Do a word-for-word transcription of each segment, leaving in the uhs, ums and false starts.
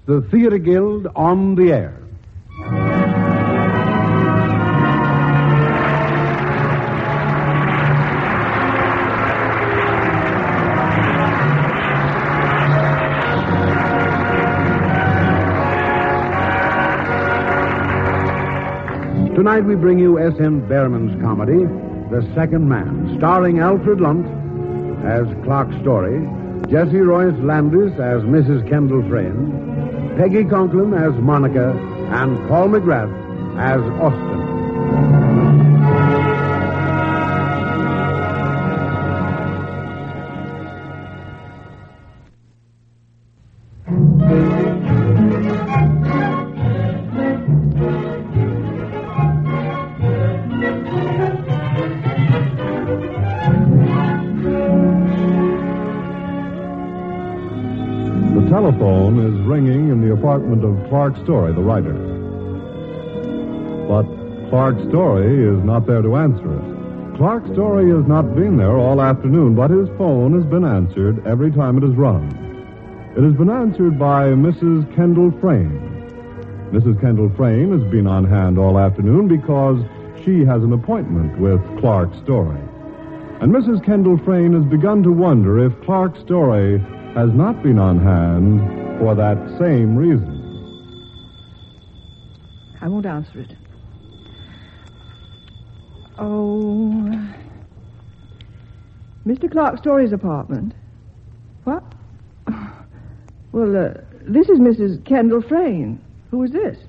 the Theater Guild on the air. Tonight we bring you S N Behrman's comedy, The Second Man, starring Alfred Lunt as Clark Story, Jessie Royce Landis as Missus Kendall Frayne, Peggy Conklin as Monica, and Paul McGrath as Austin. The telephone is ringing in the apartment of Clark Story, the writer. But Clark Story is not there to answer it. Clark Story has not been there all afternoon, but his phone has been answered every time it has rung. It has been answered by Missus Kendall Frayne. Missus Kendall Frayne has been on hand all afternoon because she has an appointment with Clark Story. And Missus Kendall Frayne has begun to wonder if Clark Story has not been on hand for that same reason. I won't answer it. Oh, Mister Clark Story's apartment. What? Well, uh, this is Missus Kendall Frayne. Who is this?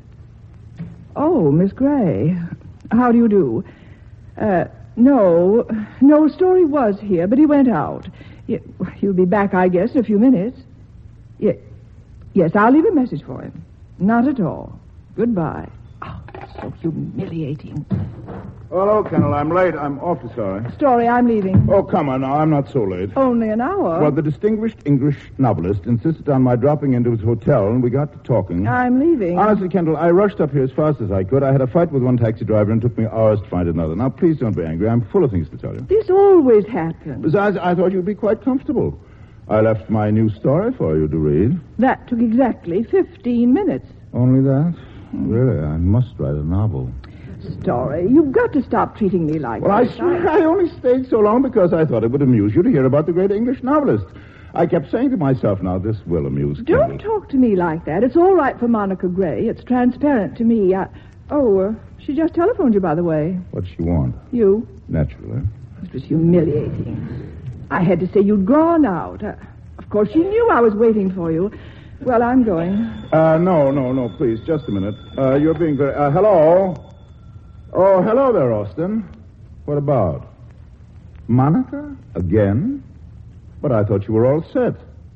Oh, Miss Gray. How do you do? Uh, no, no, Story was here, but he went out. He'll be back, I guess, in a few minutes. Yes, yes, I'll leave a message for him. Not at all. Goodbye. Oh, so humiliating. Hello, Kendall. I'm late. I'm awfully sorry. Story, I'm leaving. Oh, come on now. I'm not so late. Only an hour? Well, the distinguished English novelist insisted on my dropping into his hotel, and we got to talking. I'm leaving. Honestly, Kendall, I rushed up here as fast as I could. I had a fight with one taxi driver, and it took me hours to find another. Now, please don't be angry. I'm full of things to tell you. This always happens. Besides, I thought you'd be quite comfortable. I left my new story for you to read. That took exactly fifteen minutes. Only that? Really, I must write a novel. Story, you've got to stop treating me like well, this. Well, I, I only stayed so long because I thought it would amuse you to hear about the great English novelist. I kept saying to myself, now, this will amuse Don't Kendall. talk to me like that. It's all right for Monica Gray. It's transparent to me. I... Oh, uh, she just telephoned you, by the way. What'd she want? You. Naturally. It was humiliating. I had to say you'd gone out. Uh, of course, she knew I was waiting for you. Well, I'm going. Uh, no, no, no, please, just a minute. Uh, you're being very... Uh, hello? Oh, hello there, Austin. What about? Monica? Again? But I thought you were all set.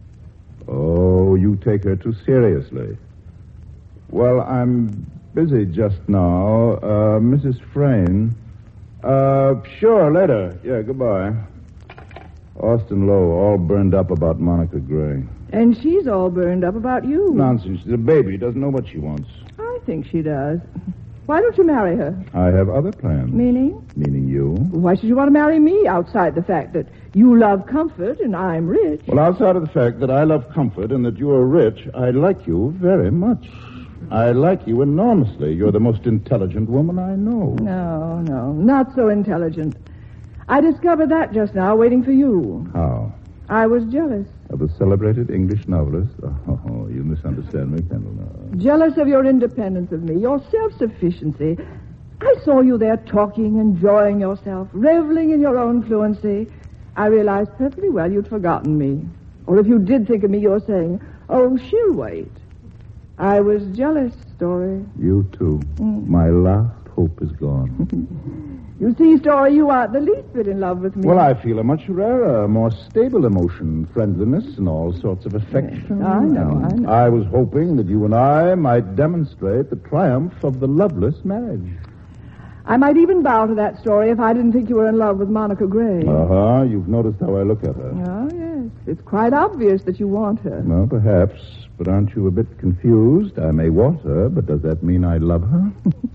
Oh, you take her too seriously. Well, I'm busy just now. Uh, Missus Frayne. Uh, sure, later. Yeah, goodbye. Austin Lowe, all burned up about Monica Gray. And she's all burned up about you. Nonsense. She's a baby. Doesn't know what she wants. I think she does. Why don't you marry her? I have other plans. Meaning? Meaning you. Why should you want to marry me outside the fact that you love comfort and I'm rich? Well, outside of the fact that I love comfort and that you are rich, I like you very much. I like you enormously. You're the most intelligent woman I know. No, no, not so intelligent. I discovered that just now, waiting for you. How? I was jealous. Of a celebrated English novelist? Oh, you misunderstand me, Kendall. No. Jealous of your independence of me, your self-sufficiency. I saw you there talking, enjoying yourself, reveling in your own fluency. I realized perfectly well you'd forgotten me. Or if you did think of me, you're saying, oh, she'll wait. I was jealous, Story. You, too. Mm. My last hope is gone. You see, Story, you aren't the least bit in love with me. Well, I feel a much rarer, more stable emotion, friendliness, and all sorts of affection. Yes, I know, I know. I was hoping that you and I might demonstrate the triumph of the loveless marriage. I might even bow to that Story if I didn't think you were in love with Monica Gray. Uh-huh. You've noticed how I look at her. Oh, yes. It's quite obvious that you want her. Well, perhaps. But aren't you a bit confused? I may want her, but does that mean I love her?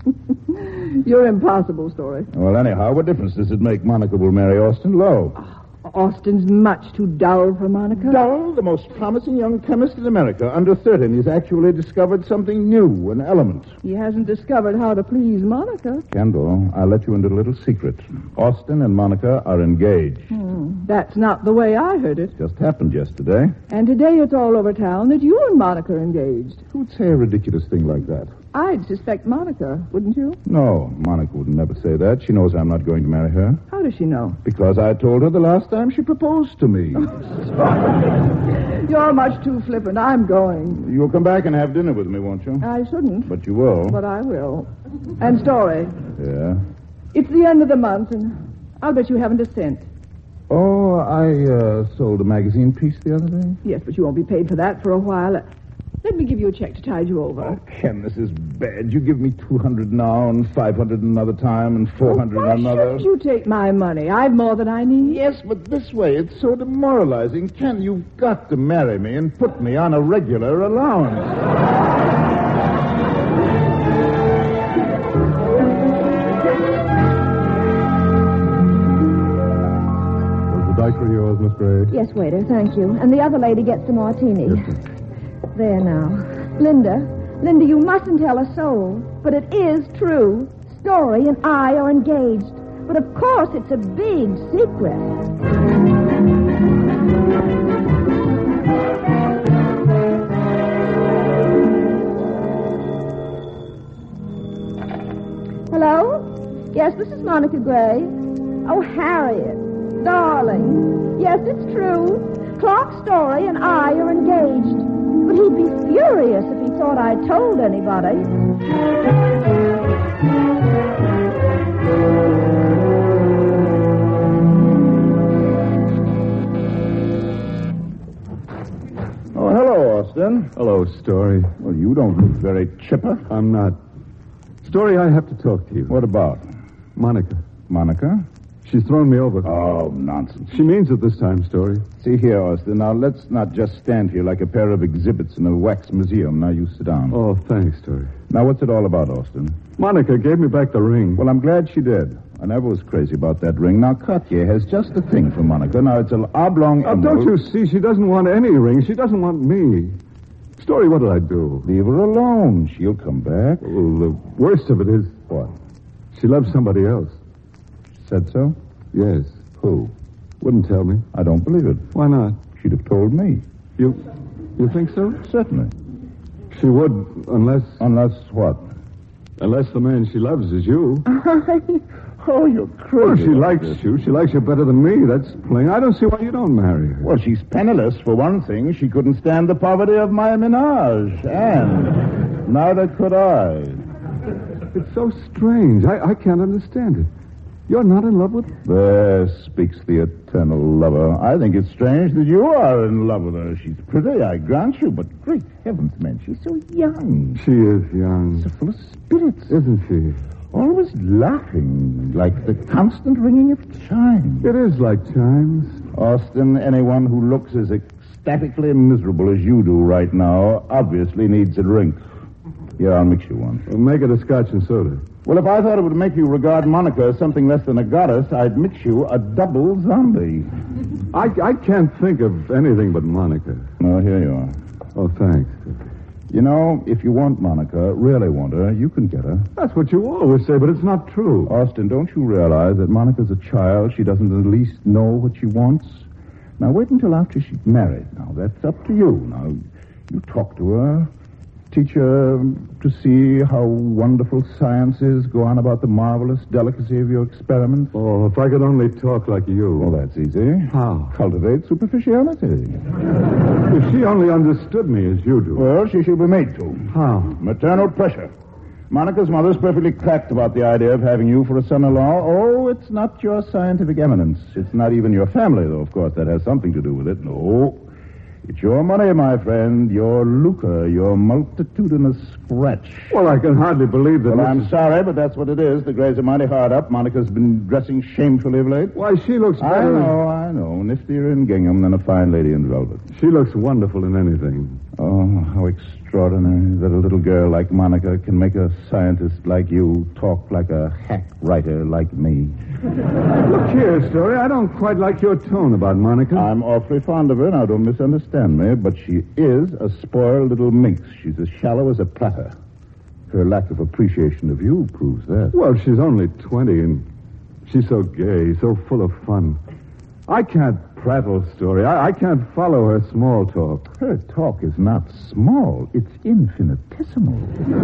You're impossible, Story. Well, anyhow, what difference does it make? Monica will marry Austin Lowe. Oh, Austin's much too dull for Monica. Dull, the most promising young chemist in America, under thirty, and he's actually discovered something new, an element. He hasn't discovered how to please Monica. Kendall, I'll let you into a little secret. Austin and Monica are engaged. Hmm. That's not the way I heard it. Just happened yesterday. And today it's all over town that you and Monica are engaged. Who would say a ridiculous thing like that? I'd suspect Monica, wouldn't you? No, Monica would never say that. She knows I'm not going to marry her. How does she know? Because I told her the last time she proposed to me. You're much too flippant. I'm going. You'll come back and have dinner with me, won't you? I shouldn't. But you will. But I will. And Story. Yeah? It's the end of the month, and I'll bet you haven't a cent. Oh, I uh, sold a magazine piece the other day. Yes, but you won't be paid for that for a while. Let me give you a check to tide you over. Oh, Ken, this is bad. You give me two hundred now and five hundred another time and four hundred well, why another. shouldn't you take my money? I've more than I need. Yes, but this way, it's so demoralizing. Ken, you've got to marry me and put me on a regular allowance. Was the daiquiri yours, Miss Gray? Yes, waiter, thank you. And the other lady gets the martini. Yes, sir. There now. Linda, Linda, you mustn't tell a soul. But it is true. Story and I are engaged. But of course it's a big secret. Hello? Yes, this is Monica Gray. Oh, Harriet. Darling. Yes, it's true. Clark Story and I are engaged. But he'd be furious if he thought I told anybody. Oh, hello, Austin. Hello, Story. Well, you don't look very chipper. I'm not. Story, I have to talk to you. What about? Monica. Monica? She's thrown me over. Oh, nonsense. She means it this time, Story. See here, Austin. Now, let's not just stand here like a pair of exhibits in a wax museum. Now, you sit down. Oh, thanks, Story. Now, what's it all about, Austin? Monica gave me back the ring. Well, I'm glad she did. I never was crazy about that ring. Now, Cartier has just the thing for Monica. Now, it's an oblong Oh, emerald. don't you see? She doesn't want any ring. She doesn't want me. Story, what did I do? Leave her alone. She'll come back. Well, the worst of it is... What? She loves somebody else. Said so? Yes. Who? Wouldn't tell me. I don't believe it. Why not? She'd have told me. You... You think so? Certainly. She would, unless... Unless what? Unless the man she loves is you. Oh, you're crazy. Well, she likes you. She likes you better than me. That's plain. I don't see why you don't marry her. Well, she's penniless, for one thing. She couldn't stand the poverty of my menage. And neither could I. It's so strange. I, I can't understand it. You're not in love with her? There speaks the eternal lover. I think it's strange that you are in love with her. She's pretty, I grant you, but great heavens, man, she's so young. She is young. So full of spirits. Isn't she? Always laughing, like the constant ringing of chimes. It is like chimes. Austin, anyone who looks as ecstatically miserable as you do right now obviously needs a drink. Here, I'll mix you one. Well, make it a scotch and soda. Well, if I thought it would make you regard Monica as something less than a goddess, I'd mix you a double zombie. I, I can't think of anything but Monica. No, here you are. Oh, thanks. You know, if you want Monica, really want her, you can get her. That's what you always say, but it's not true. Austin, don't you realize that Monica's a child? She doesn't at least know what she wants. Now, wait until after she's married. Now, that's up to you. Now, you talk to her. Teach her to see how wonderful science is. Go on about the marvelous delicacy of your experiments. Oh, if I could only talk like you. Well, that's easy. How? Cultivate superficiality. If she only understood me as you do. Well, she should be made to. How? Maternal pressure. Monica's mother's perfectly cracked about the idea of having you for a son-in-law. Oh, it's not your scientific eminence. It's not even your family, though, of course, that has something to do with it. No. It's your money, my friend, your lucre, your multitudinous scratch. Well, I can hardly believe that. Well, I'm Missus sorry, but that's what it is. The Grays are mighty hard up. Monica's been dressing shamefully of late. Why, she looks I better. know, I know. Niftier in gingham than a fine lady in velvet. She looks wonderful in anything. Oh, how extraordinary that a little girl like Monica can make a scientist like you talk like a hack writer like me. Look here, Story. I don't quite like your tone about Monica. I'm awfully fond of her. Now, don't misunderstand me, but she is a spoiled little minx. She's as shallow as a platter. Her lack of appreciation of you proves that. Well, she's only twenty, and she's so gay, so full of fun. I can't prattle, Story. I, I can't follow her small talk. Her talk is not small. It's infinitesimal.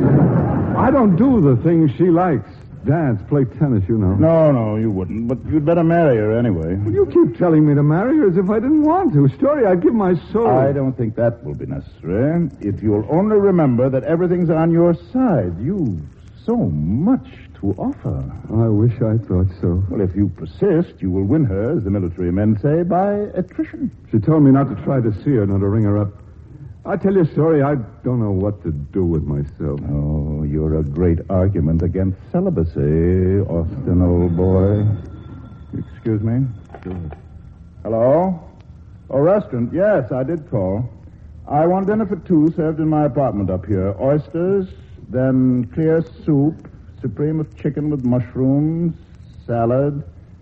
I don't do the things she likes. Dance, play tennis, you know. No, no, you wouldn't. But you'd better marry her anyway. Well, you keep telling me to marry her as if I didn't want to. Story, I'd give my soul. I don't think that will be necessary. If you'll only remember that everything's on your side. You've so much to offer. I wish I thought so. Well, if you persist, you will win her, as the military men say, by attrition. She told me not to try to see her, not to ring her up. I tell you a story, I don't know what to do with myself. Oh, you're a great argument against celibacy, Austin, old boy. Excuse me? Sure. Hello? Oh, restaurant. Yes, I did call. I want dinner for two served in my apartment up here. Oysters, then clear soup, supreme of chicken with mushrooms, salad.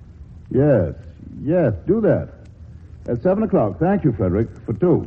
Yes, yes, do that. At seven o'clock. Thank you, Frederick, for two.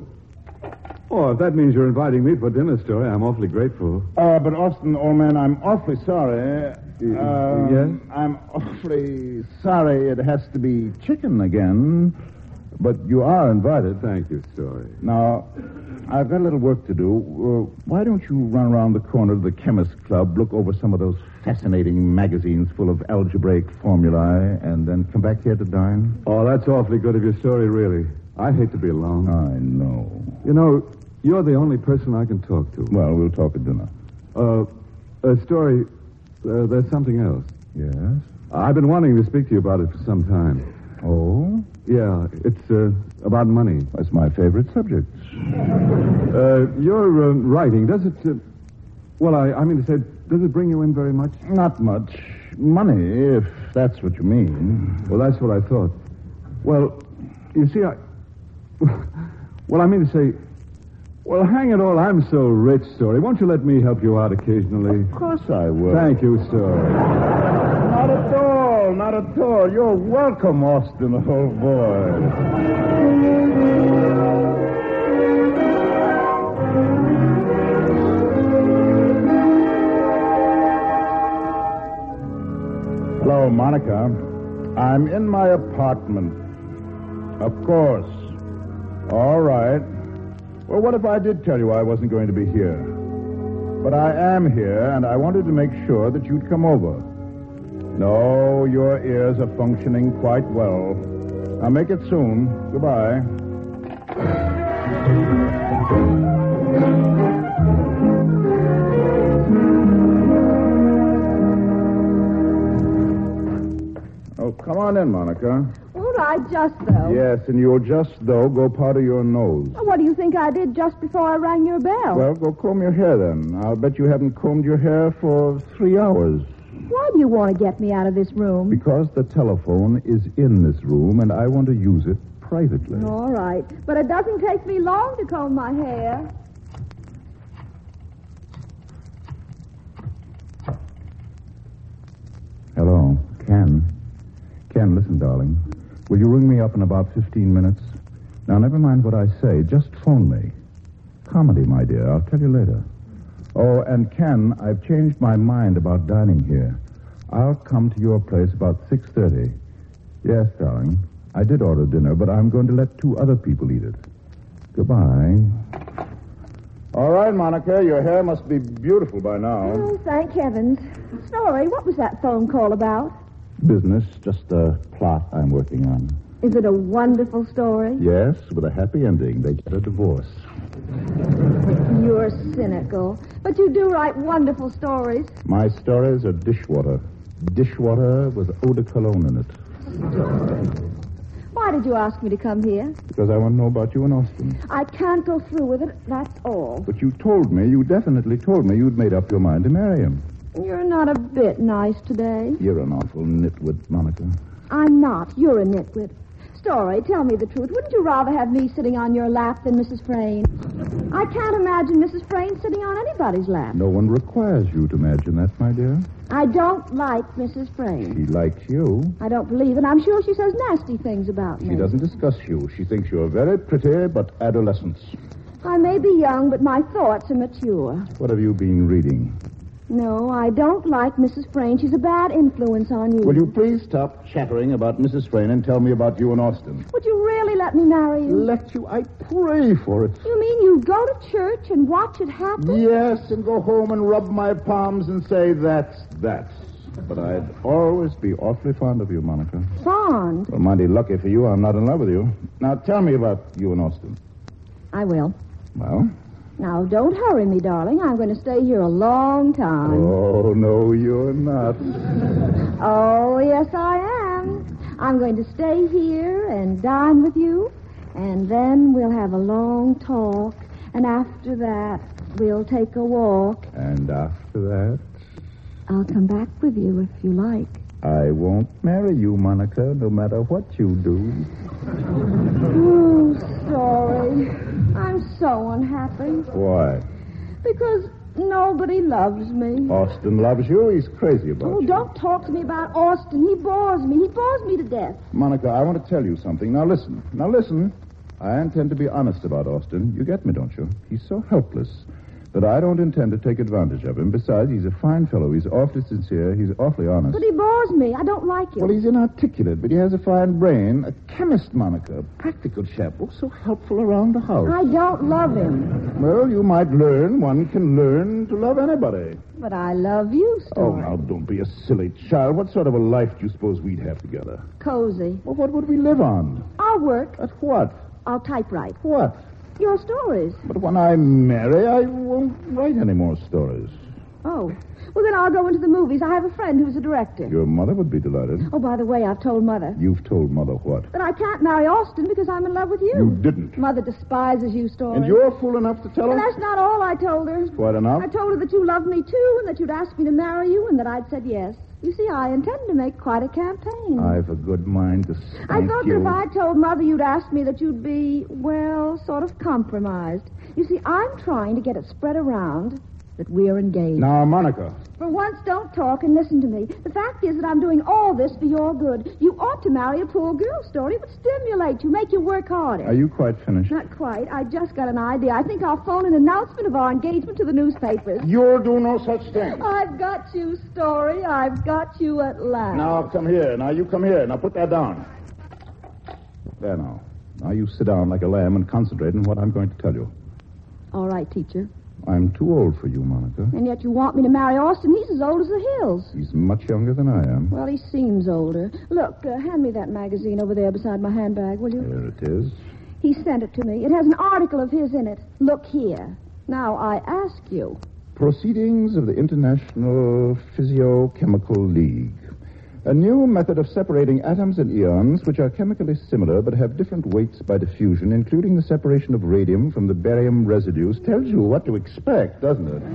Oh, if that means you're inviting me for dinner, Story, I'm awfully grateful. Uh, but Austin, old man, I'm awfully sorry. Uh, yes? I'm awfully sorry it has to be chicken again. But you are invited. Thank you, Story. Now, I've got a little work to do. Uh, why don't you run around the corner of the Chemist Club, look over some of those fascinating magazines full of algebraic formulae, and then come back here to dine? Oh, that's awfully good of your Story, really. I hate to be alone. I know. You know, you're the only person I can talk to. Well, we'll talk at dinner. Uh, uh Story, uh, there's something else. Yes? I've been wanting to speak to you about it for some time. Oh? Yeah, it's uh, about money. That's my favorite subject. Uh, your uh, writing, does it... Uh, well, I, I mean to say, does it bring you in very much? Not much. Money, if that's what you mean. Well, that's what I thought. Well, you see, I... Well, I mean to say... Well, hang it all, I'm so rich, Story. Won't you let me help you out occasionally? Of course I will. Thank you, Story. Not at all, not at all. You're welcome, Austin, old boy. Hello, Monica. I'm in my apartment. Of course. All right. Well, what if I did tell you I wasn't going to be here? But I am here, and I wanted to make sure that you'd come over. No, your ears are functioning quite well. Now, make it soon. Goodbye. Oh, come on in, Monica. All right, just though. Yes, and you'll just, though, go powder your nose. What do you think I did just before I rang your bell? Well, go comb your hair, then. I'll bet you haven't combed your hair for three hours. Why do you want to get me out of this room? Because the telephone is in this room, and I want to use it privately. All right, but it doesn't take me long to comb my hair. Hello, Ken. Ken, listen, darling. Will you ring me up in about fifteen minutes? Now, never mind what I say. Just phone me. Comedy, my dear. I'll tell you later. Oh, and Ken, I've changed my mind about dining here. I'll come to your place about six thirty. Yes, darling. I did order dinner, but I'm going to let two other people eat it. Goodbye. All right, Monica. Your hair must be beautiful by now. Oh, thank heavens. Story, what was that phone call about? Business, just a plot I'm working on. Is it a wonderful story? Yes, with a happy ending. They get a divorce. You're cynical. But you do write wonderful stories. My stories are dishwater. Dishwater with eau de cologne in it. Why, Why did you ask me to come here? Because I want to know about you and Austin. I can't go through with it, that's all. But you told me, you definitely told me you'd made up your mind to marry him. You're not a bit nice today. You're an awful nitwit, Monica. I'm not. You're a nitwit. Story, tell me the truth. Wouldn't you rather have me sitting on your lap than Missus Frayne? I can't imagine Missus Frayne sitting on anybody's lap. No one requires you to imagine that, my dear. I don't like Missus Frayne. She likes you. I don't believe it. I'm sure she says nasty things about me. She doesn't discuss you. She thinks you're very pretty, but adolescent. I may be young, but my thoughts are mature. What have you been reading? No, I don't like Missus Frayne. She's a bad influence on you. Will you please stop chattering about Missus Frayne and tell me about you and Austin? Would you really let me marry you? Let you? I pray for it. You mean you go to church and watch it happen? Yes, and go home and rub my palms and say, that's that. But I'd always be awfully fond of you, Monica. Fond? Well, mighty lucky for you, I'm not in love with you. Now, tell me about you and Austin. I will. Well? Now, don't hurry me, darling. I'm going to stay here a long time. Oh, no, you're not. Oh, yes, I am. I'm going to stay here and dine with you, and then we'll have a long talk, and after that, we'll take a walk. And after that? I'll come back with you if you like. I won't marry you, Monica, no matter what you do. Oh, sorry. I'm so unhappy. Why? Because nobody loves me. Austin loves you. He's crazy about Oh, you. don't talk to me about Austin. He bores me. He bores me to death. Monica, I want to tell you something. Now listen. Now listen. I intend to be honest about Austin. You get me, don't you? He's so helpless that I don't intend to take advantage of him. Besides, he's a fine fellow. He's awfully sincere. He's awfully honest. But he bores me. I don't like him. Well, he's inarticulate, but he has a fine brain. A chemist, Monica. A practical chap. Oh, so helpful around the house. I don't love him. Well, you might learn. One can learn to love anybody. But I love you, Oh, Story. now, don't be a silly child. What sort of a life do you suppose we'd have together? Cozy. Well, what would we live on? I'll work. At what? I'll typewrite. What? Your stories. But when I marry, I won't write any more stories. Oh. Well, then I'll go into the movies. I have a friend who's a director. Your mother would be delighted. Oh, by the way, I've told Mother. You've told Mother what? That I can't marry Austin because I'm in love with you. You didn't. Mother despises you, Story. And you're fool enough to tell And her? that's not all I told her. Quite enough. I told her that you loved me, too, and that you'd asked me to marry you, and that I'd said yes. You see, I intend to make quite a campaign. I've a good mind to spank I thought you. that if I told Mother you'd asked me that you'd be, well, sort of compromised. You see, I'm trying to get it spread around that we're engaged. Now, Monica. For once, don't talk and listen to me. The fact is that I'm doing all this for your good. You ought to marry a poor girl, Story. It would stimulate you, make you work harder. Are you quite finished? Not quite. I just got an idea. I think I'll phone an announcement of our engagement to the newspapers. You'll do no such thing. I've got you, Story. I've got you at last. Now, come here. Now, you come here. Now, put that down. There now. Now, you sit down like a lamb and concentrate on what I'm going to tell you. All right, teacher. I'm too old for you, Monica. And yet you want me to marry Austin. He's as old as the hills. He's much younger than I am. Well, he seems older. Look, uh, hand me that magazine over there beside my handbag, will you? There it is. He sent it to me. It has an article of his in it. Look here. Now, I ask you. Proceedings of the International Physiochemical League. A new method of separating atoms and ions which are chemically similar but have different weights by diffusion, including the separation of radium from the barium residues, tells you what to expect, doesn't it?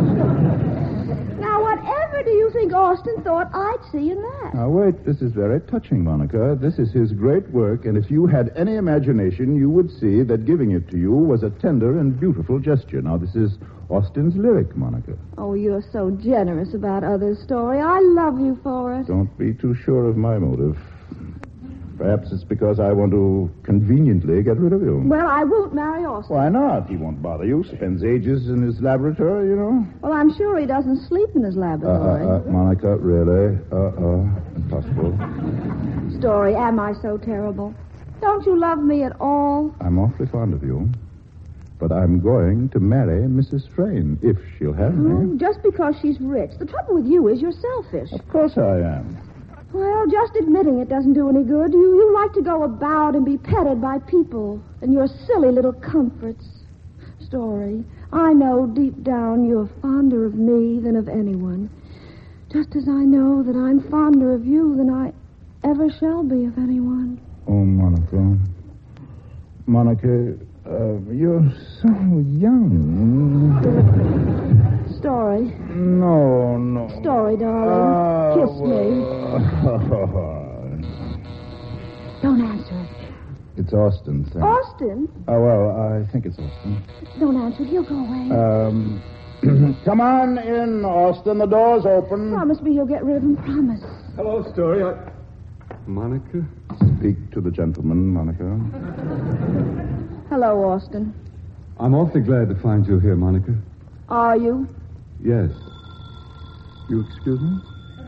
Now, whatever do you think Austin thought I'd see in that? Now, wait. This is very touching, Monica. This is his great work, and if you had any imagination, you would see that giving it to you was a tender and beautiful gesture. Now, this is Austin's lyric, Monica. Oh, you're so generous about others' Story. I love you for it. Don't be too sure of my motive. Perhaps it's because I want to conveniently get rid of you. Well, I won't marry Austin. Why not? He won't bother you. Spends ages in his laboratory, you know. Well, I'm sure he doesn't sleep in his Uh, laboratory. uh, uh, Monica, really? Uh-uh. Impossible. Story, am I so terrible? Don't you love me at all? I'm awfully fond of you. But I'm going to marry Missus Frayne, if she'll have me. Oh, just because she's rich. The trouble with you is you're selfish. Of course I am. Well, just admitting it doesn't do any good. You you like to go about and be petted by people and your silly little comforts. Story, I know deep down you're fonder of me than of anyone. Just as I know that I'm fonder of you than I ever shall be of anyone. Oh, Monica. Monica. Monica, uh, you're so young. Story. No, no. Story, darling. Uh, Kiss me. well- Don't answer it. It's Austin, thanks. Austin? Oh, well, I think it's Austin. Don't answer it. He'll go away. Um, come on in, Austin. The door's open. Promise me you'll get rid of him. Promise. Hello, Story. I... Monica? Speak to the gentleman, Monica. Hello, Austin. I'm awfully glad to find you here, Monica. Are you? Yes. You excuse me?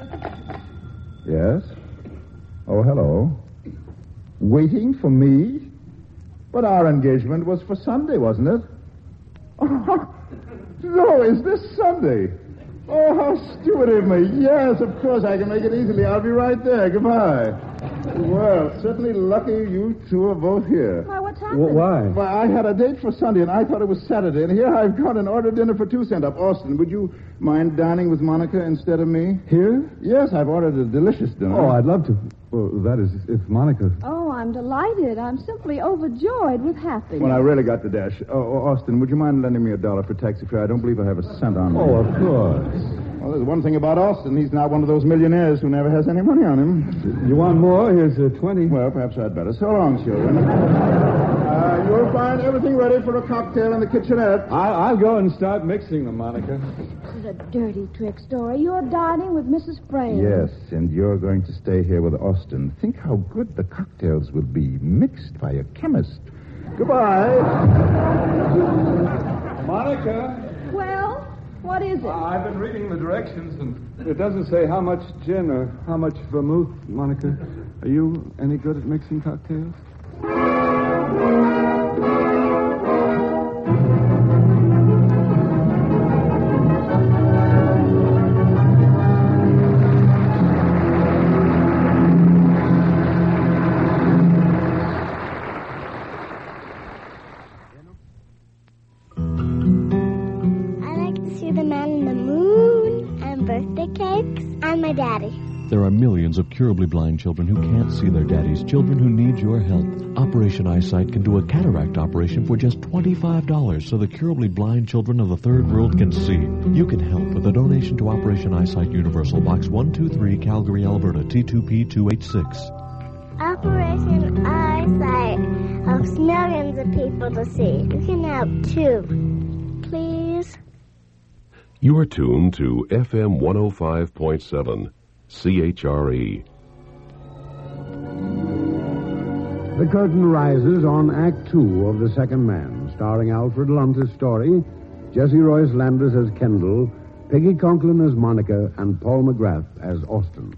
Yes? Oh, hello. Waiting for me? But our engagement was for Sunday, wasn't it? Oh, no, is this Sunday? Oh, how stupid of me. Yes, of course, I can make it easily. I'll be right there. Goodbye. Well, certainly lucky you two are both here. Why, what's happened? Why? Well, I had a date for Sunday, and I thought it was Saturday, and here I've gone and ordered dinner for two sent up. Austin, would you mind dining with Monica instead of me? Here? Yes, I've ordered a delicious dinner. Oh, I'd love to. Well, that is, if Monica... Oh, I'm delighted. I'm simply overjoyed with happiness. When I really got the dash. Oh, oh, Austin, would you mind lending me a dollar for taxi fare? I don't believe I have a cent on me. Oh, of course. Well, there's one thing about Austin. He's not one of those millionaires who never has any money on him. You want more? Here's uh, twenty. Well, perhaps I'd better. So long, children. uh, you'll find everything ready for a cocktail in the kitchenette. I'll, I'll go and start mixing them, Monica. This is a dirty trick, Story. You're dining with Missus Frame. Yes, and you're going to stay here with Austin. Think how good the cocktails will be, mixed by a chemist. Goodbye. Monica? Well, what is it? I've been reading the directions, and it doesn't say how much gin or how much vermouth, Monica. Are you any good at mixing cocktails? Daddy. There are millions of curably blind children who can't see their daddies, children who need your help. Operation Eyesight can do a cataract operation for just twenty-five dollars so the curably blind children of the third world can see. You can help with a donation to Operation Eyesight Universal, Box one two three, Calgary, Alberta, T two P two eight six. Operation Eyesight helps millions of people to see. You can help too. Please? You are tuned to F M one oh five point seven, C H R E. The curtain rises on Act Two of The Second Man, starring Alfred Lunt as Story, Jesse Royce Landis as Kendall, Peggy Conklin as Monica, and Paul McGrath as Austin.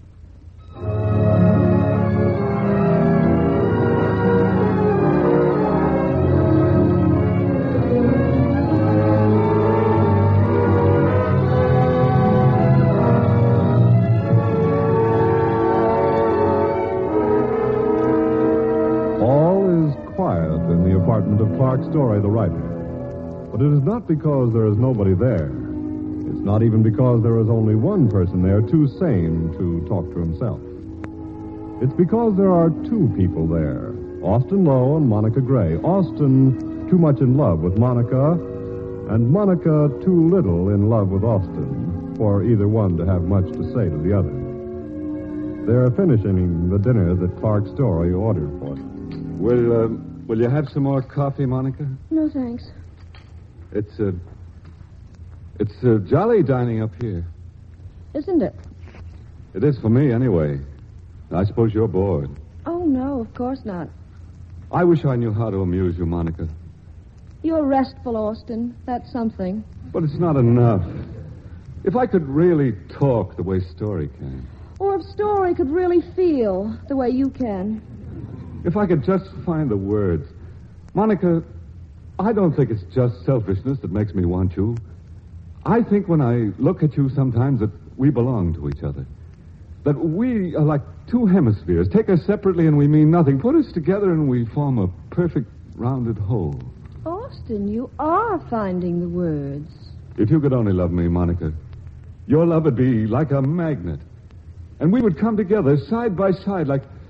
Of Clark Story, the writer. But it is not because there is nobody there. It's not even because there is only one person there too sane to talk to himself. It's because there are two people there, Austin Lowe and Monica Gray. Austin too much in love with Monica, and Monica too little in love with Austin for either one to have much to say to the other. They're finishing the dinner that Clark Story ordered for them. Will, uh, will you have some more coffee, Monica? No, thanks. It's, uh, it's uh, jolly dining up here. Isn't it? It is for me, anyway. I suppose you're bored. Oh, no, of course not. I wish I knew how to amuse you, Monica. You're restful, Austin. That's something. But it's not enough. If I could really talk the way Story can. Or if Story could really feel the way you can. If I could just find the words. Monica, I don't think it's just selfishness that makes me want you. I think when I look at you sometimes that we belong to each other. That we are like two hemispheres. Take us separately and we mean nothing. Put us together and we form a perfect rounded whole. Austin, you are finding the words. If you could only love me, Monica, your love would be like a magnet. And we would come together side by side like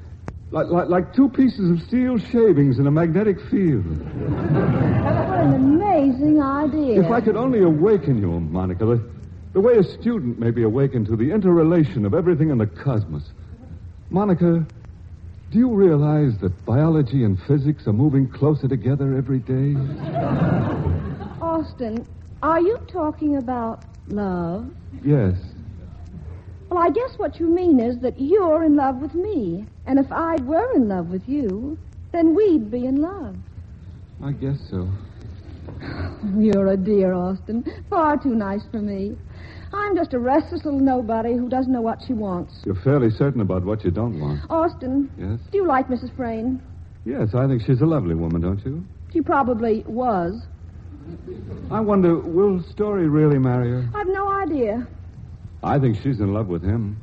Like, like, like two pieces of steel shavings in a magnetic field. What an amazing idea. If I could only awaken you, Monica, the, the way a student may be awakened to the interrelation of everything in the cosmos. Monica, do you realize that biology and physics are moving closer together every day? Austin, are you talking about love? Yes. Well, I guess what you mean is that you're in love with me. And if I were in love with you, then we'd be in love. I guess so. You're a dear, Austin. Far too nice for me. I'm just a restless little nobody who doesn't know what she wants. You're fairly certain about what you don't want. Austin. Yes? Do you like Missus Frayne? Yes, I think she's a lovely woman, don't you? She probably was. I wonder, will Story really marry her? I've no idea. I think she's in love with him.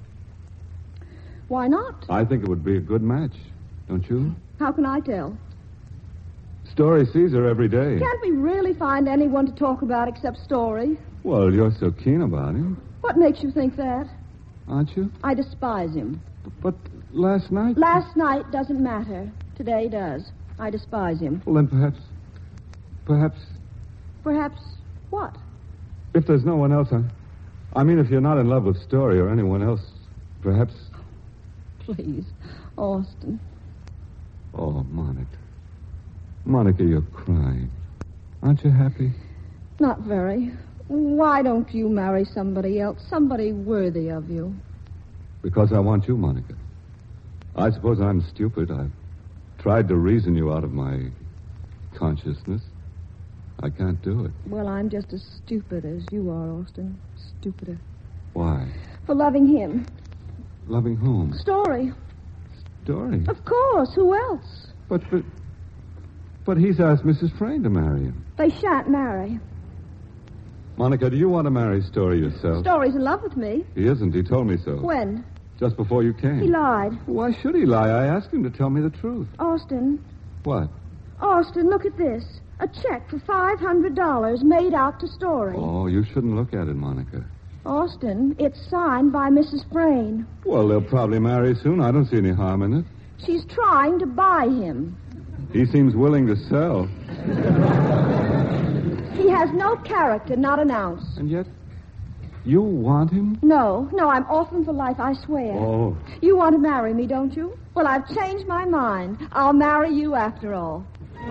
Why not? I think it would be a good match, don't you? How can I tell? Story sees her every day. Can't we really find anyone to talk about except Story? Well, you're so keen about him. What makes you think that? Aren't you? I despise him. But last night... Last night doesn't matter. Today does. I despise him. Well, then perhaps... Perhaps... Perhaps what? If there's no one else, I... I mean, if you're not in love with Story or anyone else, perhaps... Please, Austin. Oh, Monica. Monica, you're crying. Aren't you happy? Not very. Why don't you marry somebody else, somebody worthy of you? Because I want you, Monica. I suppose I'm stupid. I've tried to reason you out of my consciousness. I can't do it. Well, I'm just as stupid as you are, Austin. Stupider. Why? For loving him. Loving whom? Story. Story? Of course. Who else? But, but, but he's asked Missus Frayne to marry him. They shan't marry. Monica, do you want to marry Story yourself? Story's in love with me. He isn't. He told me so. When? Just before you came. He lied. Why should he lie? I asked him to tell me the truth. Austin. What? Austin, look at this. A check for five hundred dollars made out to Story. Oh, you shouldn't look at it, Monica. Austin, it's signed by Missus Frayne. Well, they'll probably marry soon. I don't see any harm in it. She's trying to buy him. He seems willing to sell. He has no character, not an ounce. And yet, you want him? No, no, I'm orphan for life, I swear. Oh. You want to marry me, don't you? Well, I've changed my mind. I'll marry you after all.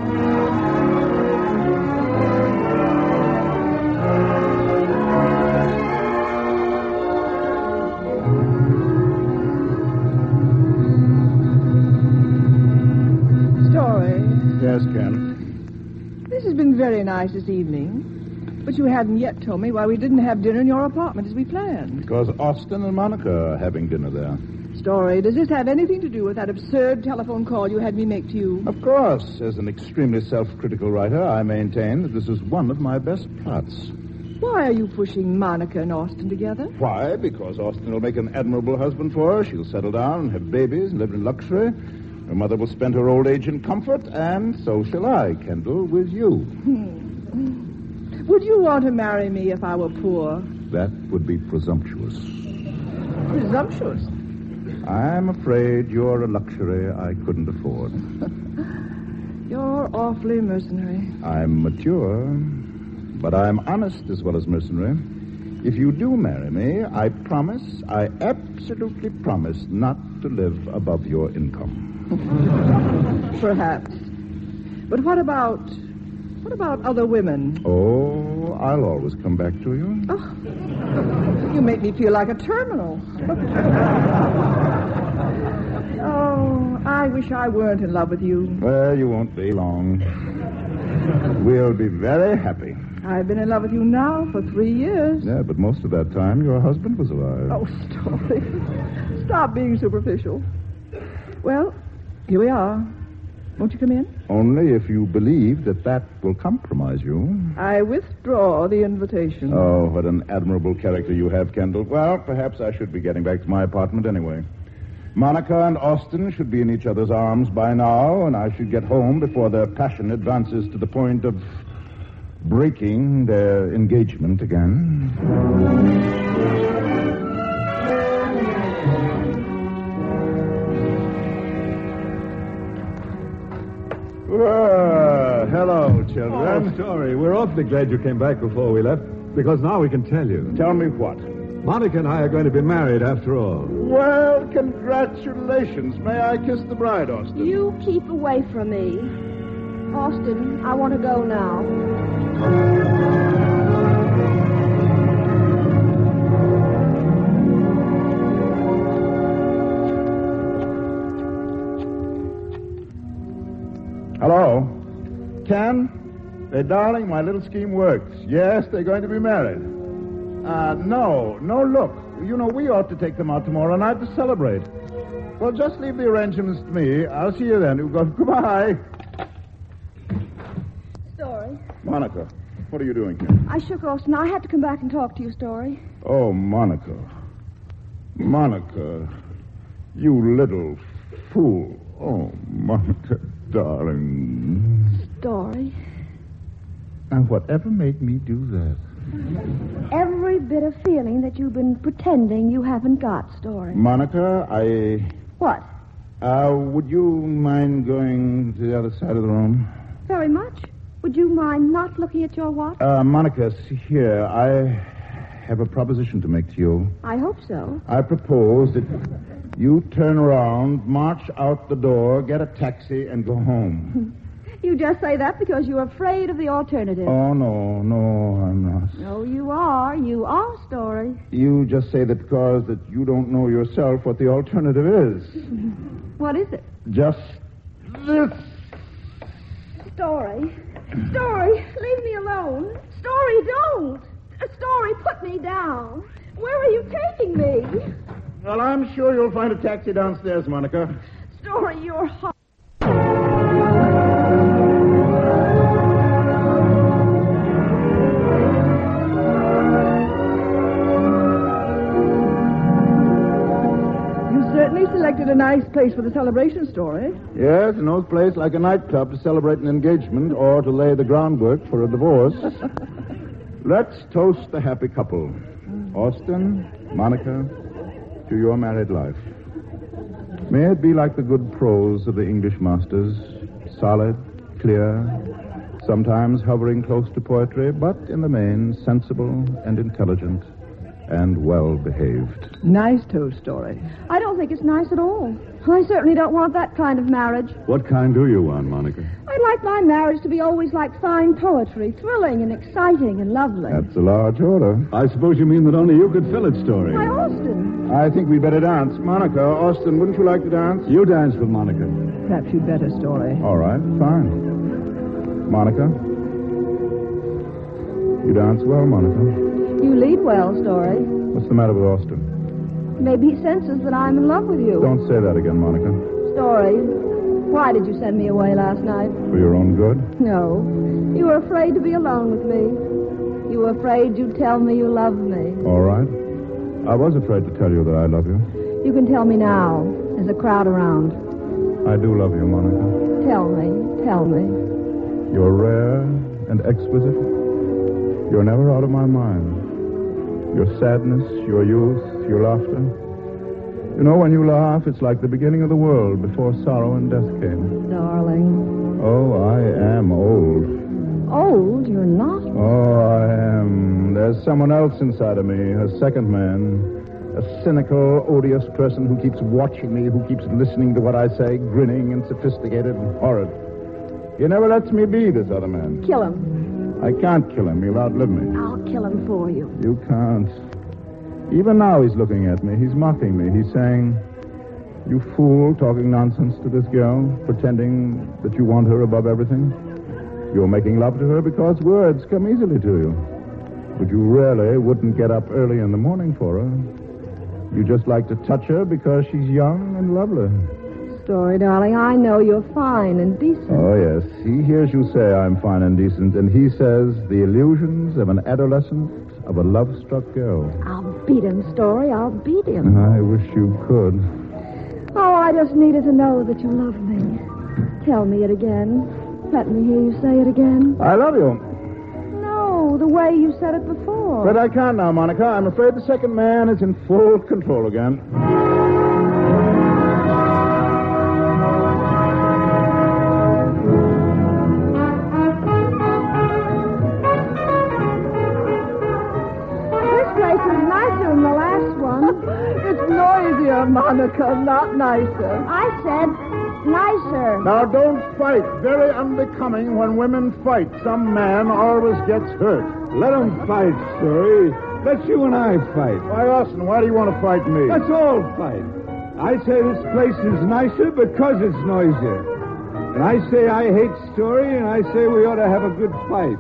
Yes, Ken. This has been very nice this evening, but you hadn't yet told me why we didn't have dinner in your apartment as we planned. Because Austin and Monica are having dinner there. Story, does this have anything to do with that absurd telephone call you had me make to you? Of course. As an extremely self-critical writer, I maintain that this is one of my best plots. Why are you pushing Monica and Austin together? Why? Because Austin will make an admirable husband for her. She'll settle down and have babies and live in luxury. Her mother will spend her old age in comfort, and so shall I, Kendall, with you. Hmm. Would you want to marry me if I were poor? That would be presumptuous. Presumptuous? I'm afraid you're a luxury I couldn't afford. You're awfully mercenary. I'm mature, but I'm honest as well as mercenary. If you do marry me, I promise, I absolutely promise not to live above your income. Perhaps. But what about... What about other women? Oh, I'll always come back to you. Oh, you make me feel like a terminal. Oh, I wish I weren't in love with you. Well, you won't be long. We'll be very happy. I've been in love with you now for three years. Yeah, but most of that time your husband was alive. Oh, Story. Stop being superficial. Well, here we are. Won't you come in? Only if you believe that that will compromise you. I withdraw the invitation. Oh, what an admirable character you have, Kendall. Well, perhaps I should be getting back to my apartment anyway. Monica and Austin should be in each other's arms by now, and I should get home before their passion advances to the point of breaking their engagement again. Well, hello, children. Oh, sorry. We're awfully glad you came back before we left, because now we can tell you. Tell me what? Monica and I are going to be married after all. Well, congratulations. May I kiss the bride, Austin? You keep away from me. Austin, I want to go now. Hello? Ken? Hey, darling, my little scheme works. Yes, they're going to be married. Uh, no, no, look. You know, we ought to take them out tomorrow night to celebrate. Well, just leave the arrangements to me. I'll see you then. Goodbye. Story. Monica, what are you doing here? I shook Austin. I had to come back and talk to you, Story. Oh, Monica. Monica, you little fool. Oh, Monica, darling. Story. And whatever made me do that? Every bit of feeling that you've been pretending you haven't got, Story. Monica, I... What? Uh, would you mind going to the other side of the room? Very much. Would you mind not looking at your watch? Uh, Monica, see here. I have a proposition to make to you. I hope so. I propose that you turn around, march out the door, get a taxi, and go home. You just say that because you're afraid of the alternative. Oh, no, no, I'm not. No, you are. You are, Story. You just say that because that you don't know yourself what the alternative is. What is it? Just this. Story. Story, leave me alone. Story, don't. Story, put me down. Where are you taking me? Well, I'm sure you'll find a taxi downstairs, Monica. Story, you're hot. Selected a nice place for the celebration, Story. Yes, an old place like a nightclub to celebrate an engagement or to lay the groundwork for a divorce. Let's toast the happy couple. Austin, Monica, to your married life. May it be like the good prose of the English masters, solid, clear, sometimes hovering close to poetry, but in the main sensible and intelligent and well-behaved. Nice toast, Story. I don't think it's nice at all. I certainly don't want that kind of marriage. What kind do you want, Monica? I'd like my marriage to be always like fine poetry, thrilling and exciting and lovely. That's a large order. I suppose you mean that only you could fill it, Story. Why, Austin. I think we'd better dance. Monica, Austin, wouldn't you like to dance? You dance with Monica. Perhaps you'd better, Story. All right, fine. Monica? You dance well, Monica. You lead well, Story. What's the matter with Austin? Maybe he senses that I'm in love with you. Don't say that again, Monica. Story, why did you send me away last night? For your own good? No. You were afraid to be alone with me. You were afraid you'd tell me you loved me. All right. I was afraid to tell you that I love you. You can tell me now. There's a crowd around. I do love you, Monica. Tell me. Tell me. You're rare and exquisite. You're never out of my mind. Your sadness, your youth, your laughter. You know, when you laugh, it's like the beginning of the world before sorrow and death came. Darling. Oh, I am old. Old? You're not? Oh, I am. There's someone else inside of me, a second man. A cynical, odious person who keeps watching me, who keeps listening to what I say, grinning and sophisticated and horrid. He never lets me be this other man. Kill him. I can't kill him. He'll outlive me. I'll kill him for you. You can't. Even now he's looking at me. He's mocking me. He's saying, you fool, talking nonsense to this girl, pretending that you want her above everything. You're making love to her because words come easily to you. But you really wouldn't get up early in the morning for her. You just like to touch her because she's young and lovely. Story, darling, I know you're fine and decent. Oh, yes. He hears you say I'm fine and decent, and he says the illusions of an adolescent, of a love-struck girl. I'll beat him, Story. I'll beat him. I wish you could. Oh, I just needed to know that you love me. Tell me it again. Let me hear you say it again. I love you. No, the way you said it before. But I can't now, Monica. I'm afraid the second man is in full control again. Monica, not nicer. I said nicer. Now, don't fight. Very unbecoming when women fight. Some man always gets hurt. Let 'em fight, Story. Let you and I fight. Why, Austin, why do you want to fight me? Let's all fight. I say this place is nicer because it's noisier. And I say I hate Story, and I say we ought to have a good fight.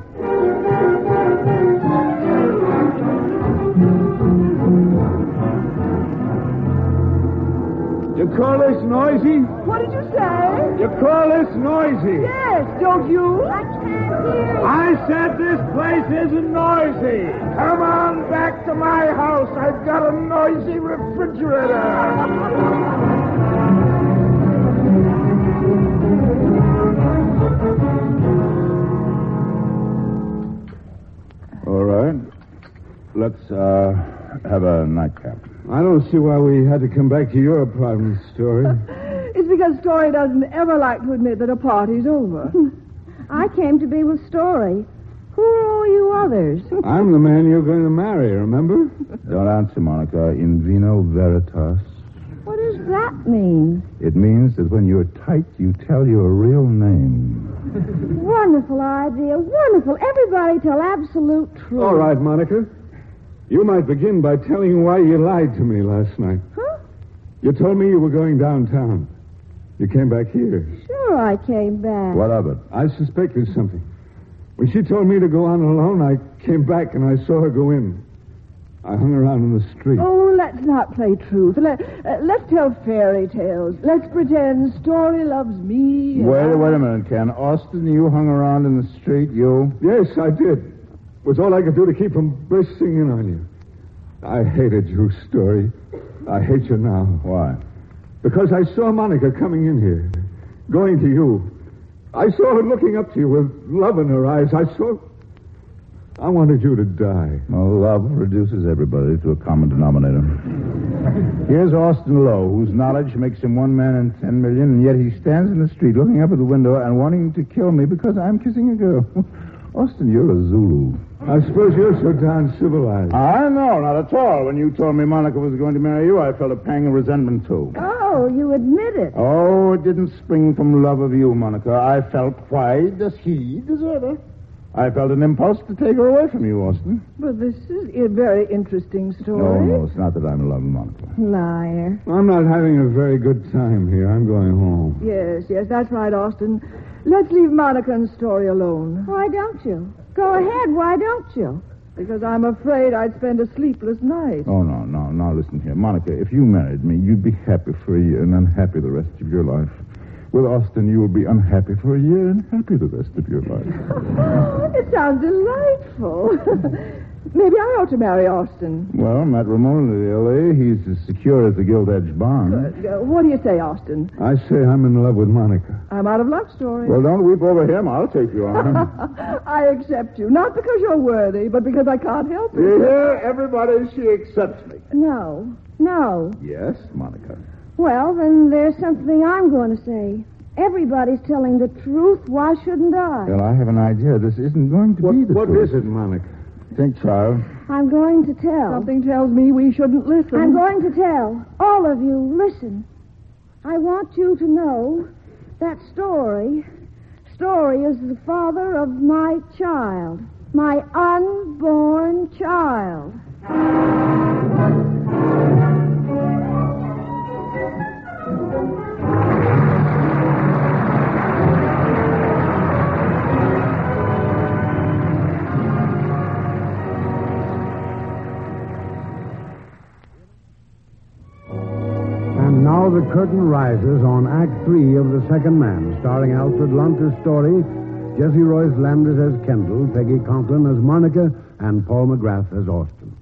You call this noisy? What did you say? You call this noisy? Yes, don't you? I can't hear you. I said this place isn't noisy. Come on back to my house. I've got a noisy refrigerator. All right. Let's, uh, have a nightcap. I don't see why we had to come back to your apartment, Story. It's because Story doesn't ever like to admit that a party's over. I came to be with Story. Who are all you others? I'm the man you're going to marry, remember? Don't answer, Monica. In vino veritas. What does that mean? It means that when you're tight, you tell your real name. Wonderful idea. Wonderful. Everybody tell absolute truth. All right, Monica. You might begin by telling why you lied to me last night. Huh? You told me you were going downtown. You came back here. Sure, I came back. What of it? I suspected something. When she told me to go on alone, I came back and I saw her go in. I hung around in the street. Oh, let's not play truth. Let, uh, let's tell fairy tales. Let's pretend Story loves me. and Wait, I- wait a minute, Ken. Austin, you hung around in the street, you? Yes, I did. It was all I could do to keep from bursting in on you. I hated you, Story. I hate you now. Why? Because I saw Monica coming in here, going to you. I saw her looking up to you with love in her eyes. I saw... I wanted you to die. Well, love reduces everybody to a common denominator. Here's Austin Lowe, whose knowledge makes him one man in ten million, and yet he stands in the street looking up at the window and wanting to kill me because I'm kissing a girl. Austin, you're a Zulu. I suppose you're so darn civilized. I know, not at all. When you told me Monica was going to marry you, I felt a pang of resentment, too. Oh, you admit it. Oh, it didn't spring from love of you, Monica. I felt, why does he deserve her? I felt an impulse to take her away from you, Austin. But this is a very interesting story. No, no, it's not that I'm in love with Monica. Liar. I'm not having a very good time here. I'm going home. Yes, yes, that's right, Austin. Let's leave Monica and Story alone. Why don't you? Go ahead. Why don't you? Because I'm afraid I'd spend a sleepless night. Oh, no, no, now listen here. Monica, if you married me, you'd be happy for a year and unhappy the rest of your life. With Austin, you will be unhappy for a year and happy the rest of your life. It sounds delightful. Maybe I ought to marry Austin. Well, matrimonially, he's as secure as the gilt-edged bond. Good. Uh, what do you say, Austin? I say I'm in love with Monica. I'm out of love story. Well, don't weep over him. I'll take you on. I accept you. Not because you're worthy, but because I can't help it. You hear, everybody? She accepts me. No. No. Yes, Monica. Well, then there's something I'm going to say. Everybody's telling the truth. Why shouldn't I? Well, I have an idea. This isn't going to What, be the what truth. is it, Monica? Think, child. I'm going to tell. Something tells me we shouldn't listen. I'm going to tell. All of you, listen. I want you to know that Story, Story is the father of my child. My unborn child. And now the curtain rises on Act Three of The Second Man, starring Alfred Lunt as Story, Jesse Royce Landers as Kendall, Peggy Conklin as Monica, and Paul McGrath as Austin.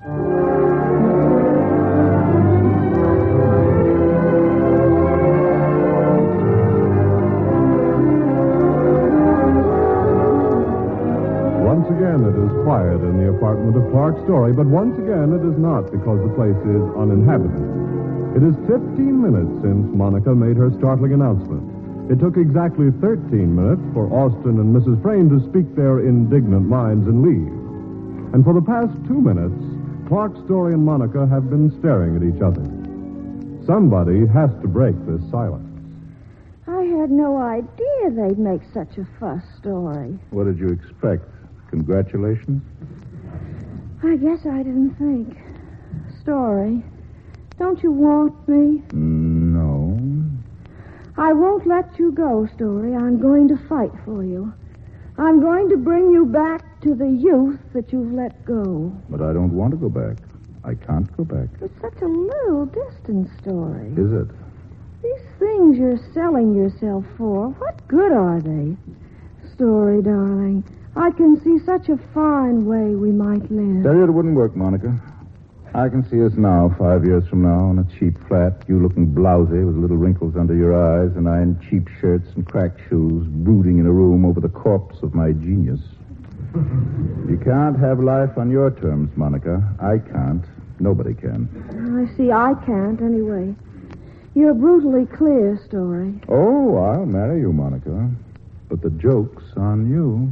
Once again, it is quiet in the apartment of Clark Story, but once again, it is not because the place is uninhabited. It is fifteen minutes since Monica made her startling announcement. It took exactly thirteen minutes for Austin and Missus Frayne to speak their indignant minds and leave. And for the past two minutes, Clark Story and Monica have been staring at each other. Somebody has to break this silence. I had no idea they'd make such a fuss story. What did you expect? Congratulations? I guess I didn't think. Story. Don't you want me? No. I won't let you go, Story. I'm going to fight for you. I'm going to bring you back to the youth that you've let go. But I don't want to go back. I can't go back. It's such a little distant, Story. Is it? These things you're selling yourself for, what good are they? Story, darling, I can see such a fine way we might live. Tell you it wouldn't work, Monica. I can see us now, five years from now, in a cheap flat, you looking blousy with little wrinkles under your eyes, and I in cheap shirts and cracked shoes, brooding in a room over the corpse of my genius. You can't have life on your terms, Monica. I can't. Nobody can. I see I can't, anyway. You're brutally clear, Story. Oh, I'll marry you, Monica. But the joke's on you.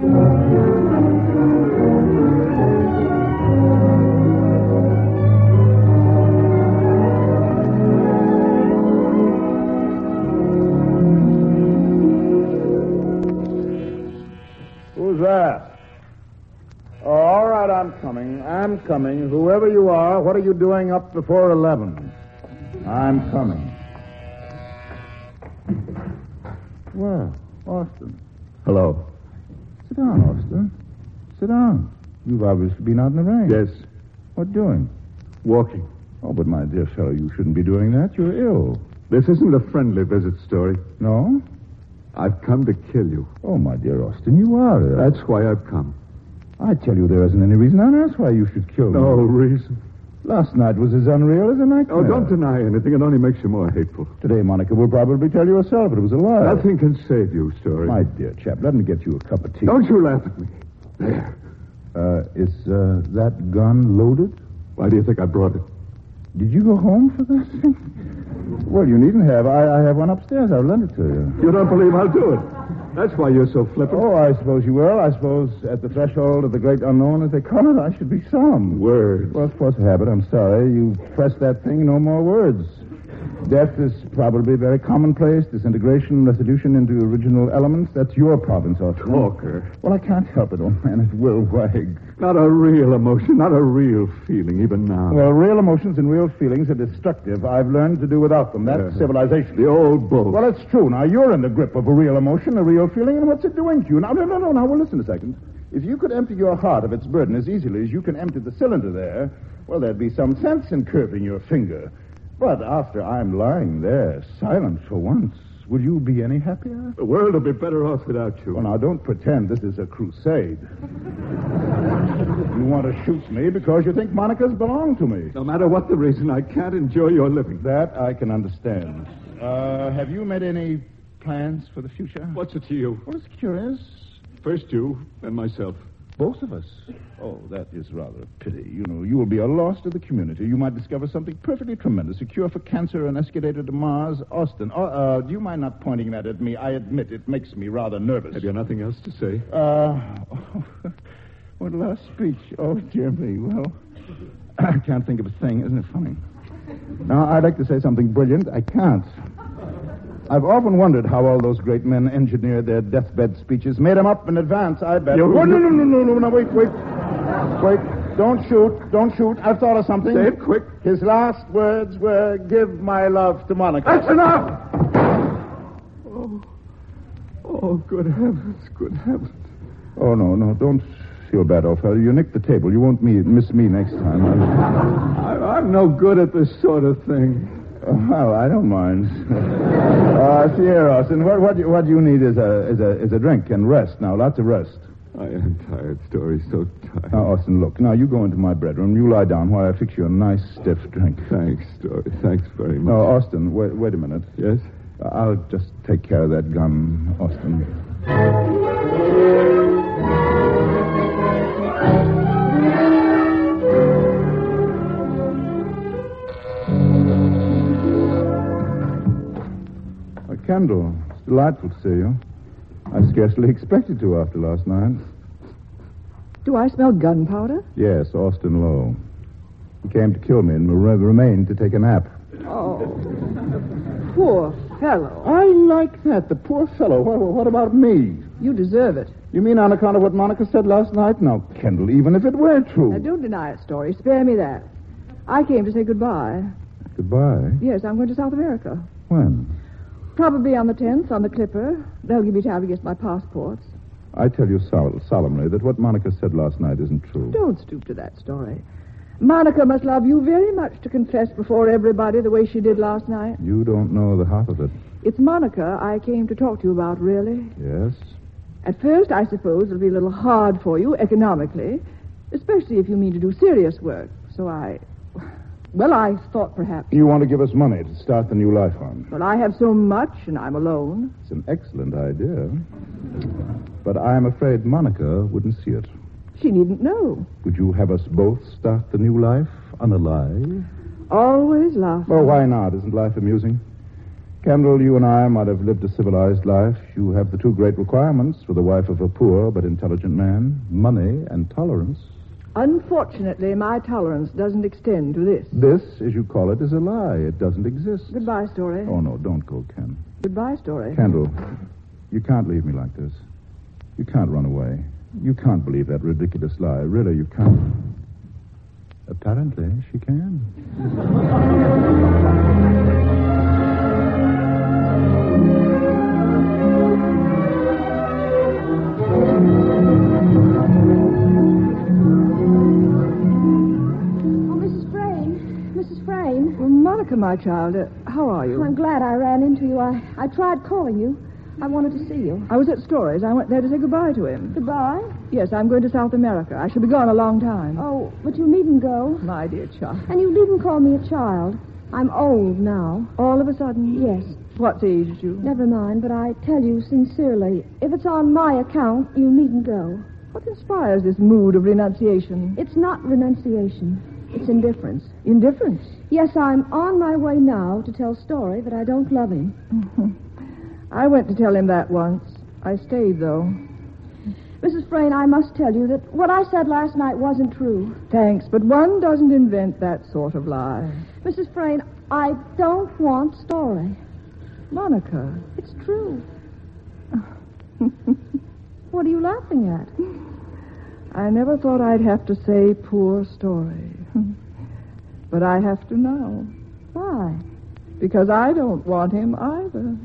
Who's that? Oh, all right, I'm coming. I'm coming. Whoever you are, what are you doing up before eleven? I'm coming. Well, Austin. Hello. Sit down, Austin. Sit down. You've obviously been out in the rain. Yes. What doing? Walking. Oh, but my dear fellow, you shouldn't be doing that. You're ill. This isn't a friendly visit, Story. No? I've come to kill you. Oh, my dear Austin, you are ill. That's why I've come. I tell you, there isn't any reason on earth why you should kill me. No reason. Last night was as unreal as a nightmare. Oh, don't deny anything. It only makes you more hateful. Today, Monica will probably tell you herself it was a lie. Nothing can save you, Story. My dear chap, let me get you a cup of tea. Don't you laugh at me. There. Uh, is uh, that gun loaded? Why do you think I brought it? Did you go home for this thing? Well, you needn't have. I, I have one upstairs. I'll lend it to you. You don't believe I'll do it. That's why you're so flippant. Oh, I suppose you will. I suppose at the threshold of the great unknown, as they call it, I should be solemn. Words. Well, it's force of habit. I'm sorry. You pressed that thing, no more words. Death is probably very commonplace. Disintegration, restitution into original elements. That's your province, Austin. Talker. Well, I can't help it, old man. It will wag. Not a real emotion, not a real feeling, even now. Well, real emotions and real feelings are destructive. I've learned to do without them. That's Uh, civilization. The old bull. Well, it's true. Now, you're in the grip of a real emotion, a real feeling, and what's it doing to you? Now, no, no, no. Now, well, listen a second. If you could empty your heart of its burden as easily as you can empty the cylinder there, well, there'd be some sense in curving your finger. But after I'm lying there, silent for once, will you be any happier? The world will be better off without you. Well, now, don't pretend this is a crusade. You want to shoot me because you think Monica's belong to me. No matter what the reason, I can't enjoy your living. That I can understand. Uh, have you made any plans for the future? What's it to you? Well, it's curious. First you, then myself. Both of us. Oh, that is rather a pity. You know, you will be a loss to the community. You might discover something perfectly tremendous. A cure for cancer, an escalator to Mars. Austin, uh, uh, do you mind not pointing that at me? I admit it makes me rather nervous. Have you nothing else to say? Uh, what a last speech. Oh, dear me. Well, I can't think of a thing. Isn't it funny? Now, I'd like to say something brilliant. I can't. I've often wondered how all those great men engineered their deathbed speeches. Made them up in advance, I bet. You- Oh, no, no, no, no, no, no, wait, wait. Wait, don't shoot, don't shoot. I've thought of something. Say it quick. His last words were, give my love to Monica. That's enough! Oh, oh, good heavens, good heavens. Oh, no, no, don't feel bad, old fellow. You nicked the table. You won't me- miss me next time. I, I'm no good at this sort of thing. Oh, well, I don't mind. uh, see here, Austin. What, what, you- what you need is a, is, a, is a drink and rest. Now, lots of rest. I am tired, Story, so tired. Now, Austin, look. Now, you go into my bedroom. You lie down while I fix you a nice, stiff drink. Thanks, Story. Thanks very much. No, Austin, wait, wait a minute. Yes? I'll just take care of that gun, Austin. A Kendall. It's delightful to see you. I scarcely expected to after last night. Do I smell gunpowder? Yes, Austin Lowe. He came to kill me and re- remained to take a nap. Oh, poor fellow. I like that. The poor fellow. What, what about me? You deserve it. You mean on account of what Monica said last night? Now, Kendall, even if it were true. Now, don't deny it, Story. Spare me that. I came to say goodbye. Goodbye. Yes, I'm going to South America. When? Probably on the tenth, on the Clipper. They'll give me time to get my passports. I tell you sol- solemnly that what Monica said last night isn't true. Don't stoop to that, Story. Monica must love you very much to confess before everybody the way she did last night. You don't know the half of it. It's Monica I came to talk to you about, really. Yes? At first, I suppose it'll be a little hard for you economically, especially if you mean to do serious work. So I... Well, I thought perhaps... You want to give us money to start the new life on. Well, I have so much, and I'm alone. It's an excellent idea. But I'm afraid Monica wouldn't see it. She needn't know. Would you have us both start the new life on a lie? Always laughing. Well, why not? Isn't life amusing? Kendall, you and I might have lived a civilized life. You have the two great requirements for the wife of a poor but intelligent man, money and tolerance. Unfortunately, my tolerance doesn't extend to this. This, as you call it, is a lie. It doesn't exist. Goodbye, Story. Oh, no, don't go, Ken. Goodbye, Story. Kendall, you can't leave me like this. You can't run away. You can't believe that ridiculous lie. Really, you can't. Apparently, she can. Monica, my child, uh, how are you? I'm glad I ran into you. I, I tried calling you. I wanted to see you. I was at Story's. I went there to say goodbye to him. Goodbye? Yes, I'm going to South America. I shall be gone a long time. Oh, but you needn't go. My dear child. And you needn't call me a child. I'm old now. All of a sudden? Yes. What aged you? Never mind, but I tell you sincerely, if it's on my account, you needn't go. What inspires this mood of renunciation? It's not renunciation. It's indifference. Indifference? Yes, I'm on my way now to tell Story that I don't love him. I went to tell him that once. I stayed, though. Missus Frayne, I must tell you that what I said last night wasn't true. Thanks, but one doesn't invent that sort of lie. Missus Frayne, I don't want Story. Monica. It's true. What are you laughing at? I never thought I'd have to say poor Story. But I have to now. Why? Because I don't want him either.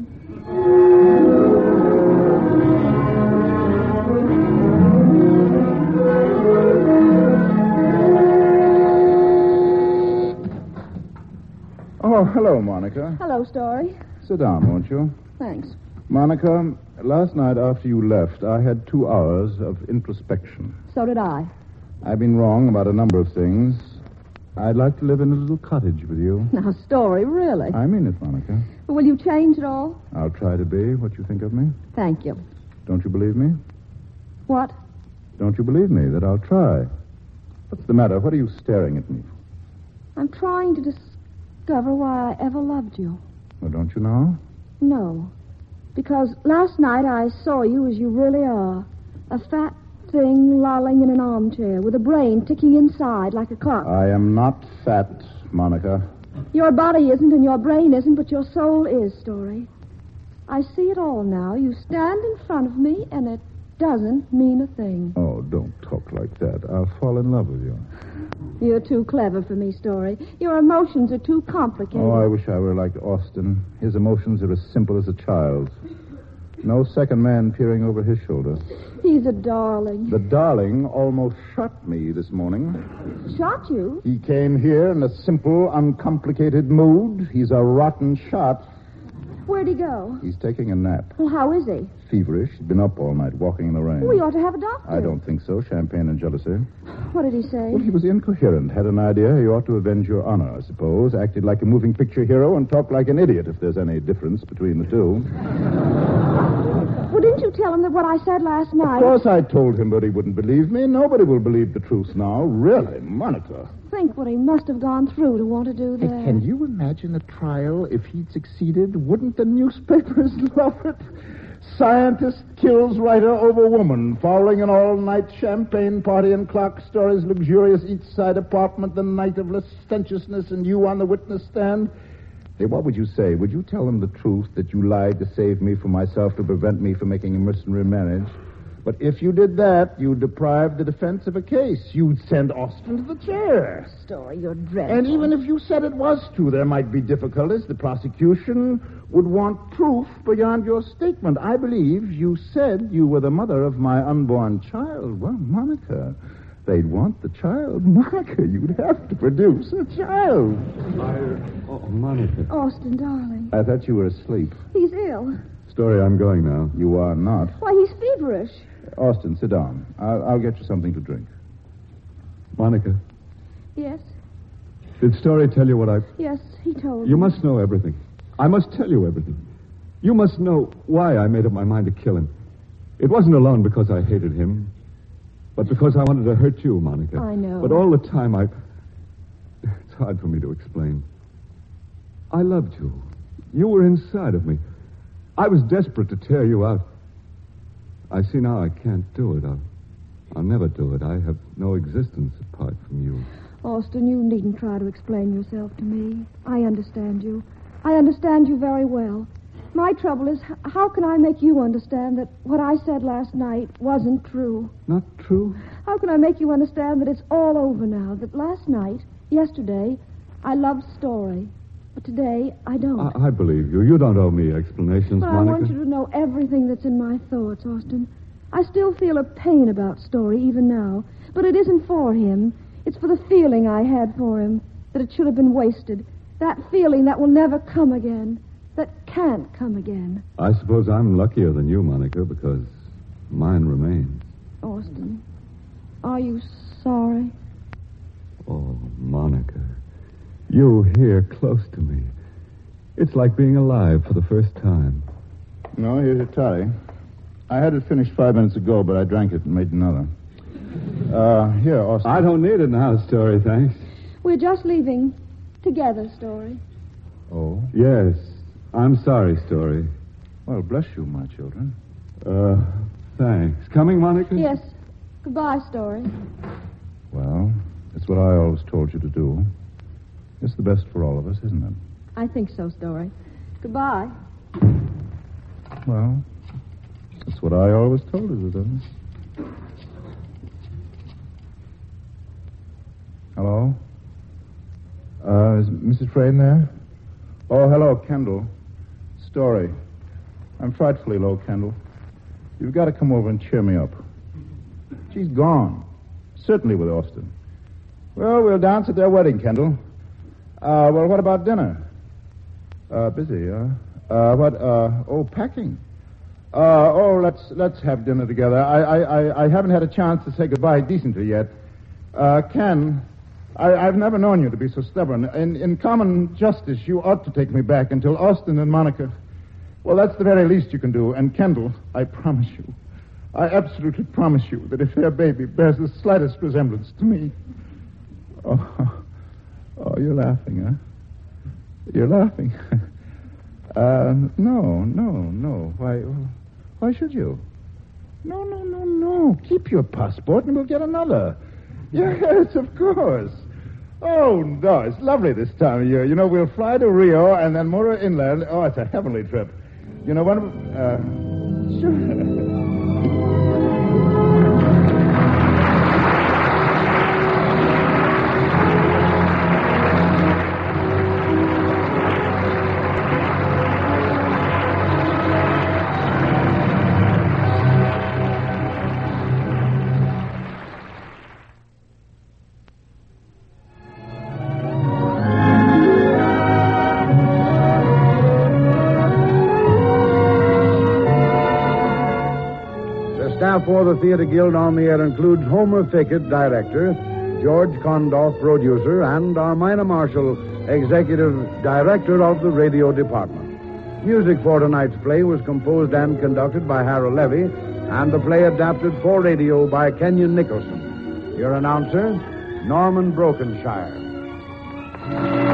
Oh, hello, Monica. Hello, Story. Sit down, won't you? Thanks. Monica, last night after you left, I had two hours of introspection. So did I. I've been wrong about a number of things. I'd like to live in a little cottage with you. Now, Story, really? I mean it, Monica. Will you change at all? I'll try to be what you think of me. Thank you. Don't you believe me? What? Don't you believe me that I'll try? What's the matter? What are you staring at me for? I'm trying to discover why I ever loved you. Well, don't you know? No. Because last night I saw you as you really are. A fat thing lolling in an armchair with a brain ticking inside like a clock. I am not fat, Monica. Your body isn't and your brain isn't, but your soul is, Story. I see it all now. You stand in front of me, and it doesn't mean a thing. Oh, don't talk like that. I'll fall in love with you. You're too clever for me, Story. Your emotions are too complicated. Oh, I wish I were like Austin. His emotions are as simple as a child's. No second man peering over his shoulder. He's a darling. The darling almost shot me this morning. Shot you? He came here in a simple, uncomplicated mood. He's a rotten shot. Where'd he go? He's taking a nap. Well, how is he? Feverish. He's been up all night walking in the rain. We ought to have a doctor. I don't think so. Champagne and jealousy. What did he say? Well, he was incoherent. Had an idea he ought to avenge your honor, I suppose. Acted like a moving picture hero and talked like an idiot, if there's any difference between the two. Well, didn't you tell him that what I said last night? Of course I told him, but he wouldn't believe me. Nobody will believe the truth now. Really, Monica. Think what he must have gone through to want to do that. Hey, can you imagine a trial if he'd succeeded? Wouldn't the newspapers love it? Scientist kills writer over woman, following an all-night champagne party in Clark Story's luxurious East Side apartment the night of licentiousness, and you on the witness stand. Hey, what would you say? Would you tell them the truth that you lied to save me from myself to prevent me from making a mercenary marriage? But if you did that, you'd deprive the defense of a case. You'd send Austin to the chair. Story, you're dreadful. And even if you said it was true, there might be difficulties. The prosecution would want proof beyond your statement. I believe you said you were the mother of my unborn child. Well, Monica, they'd want the child. Monica, you'd have to produce a child. I, oh, Monica. Austin, darling. I thought you were asleep. He's ill. Story, I'm going now. You are not. Why, he's feverish. Austin, sit down. I'll, I'll get you something to drink. Monica, Yes? did Story tell you what I... Yes, he told You me. must know everything. I must tell you everything. You must know why I made up my mind to kill him. It wasn't alone because I hated him, but because I wanted to hurt you, Monica. I know. But all the time I... It's hard for me to explain. I loved you. You were inside of me. I was desperate to tear you out. I see now I can't do it. I'll, I'll never do it. I have no existence apart from you. Austin, you needn't try to explain yourself to me. I understand you. I understand you very well. My trouble is, h- how can I make you understand that what I said last night wasn't true? Not true? How can I make you understand that it's all over now, that last night, yesterday, I loved Story, but today I don't? I, I believe you. You don't owe me explanations, But I Monica. want you to know everything that's in my thoughts, Austin. I still feel a pain about Story, even now. But it isn't for him. It's for the feeling I had for him, that it should have been wasted. That feeling that will never come again. That can't come again. I suppose I'm luckier than you, Monica, because mine remains. Austin, are you sorry? Oh, Monica. You here close to me. It's like being alive for the first time. No, here's your toddy. I had it finished five minutes ago, but I drank it and made another. Uh, here, Austin. I don't need it now, Story, thanks. We're just leaving together, Story. Oh? Yes. I'm sorry, Story. Well, bless you, my children. Uh, thanks. Coming, Monica? Yes. Goodbye, Story. Well, it's what I always told you to do. It's the best for all of us, isn't it? I think so, Story. Goodbye. Well, it's what I always told her to do. Hello? Uh, is Missus Frayne there? Oh, hello, Kendall. Story. I'm frightfully low, Kendall. You've got to come over and cheer me up. She's gone. Certainly with Austin. Well, we'll dance at their wedding, Kendall. Uh, well, what about dinner? Uh, busy, huh? Uh, what, uh, oh, packing. Uh, oh, let's let's have dinner together. I, I, I, I haven't had a chance to say goodbye decently yet. Uh, Ken, I, I've never known you to be so stubborn. In, in common justice, you ought to take me back until Austin and Monica... Well, that's the very least you can do. And, Kendall, I promise you, I absolutely promise you that if their baby bears the slightest resemblance to me... Oh, oh you're laughing, huh? You're laughing. uh, no, no, no. Why, why should you? No, no, no, no. Keep your passport and we'll get another. Yes, of course. Oh, no, it's lovely this time of year. You know, we'll fly to Rio and then motor inland. Oh, it's a heavenly trip. You know, one of... Uh, sure. For the Theater Guild on the Air includes Homer Fickett, director, George Kondoff, producer, and Armina Marshall, executive director of the radio department. Music for tonight's play was composed and conducted by Harold Levy, and the play adapted for radio by Kenyon Nicholson. Your announcer, Norman Brokenshire.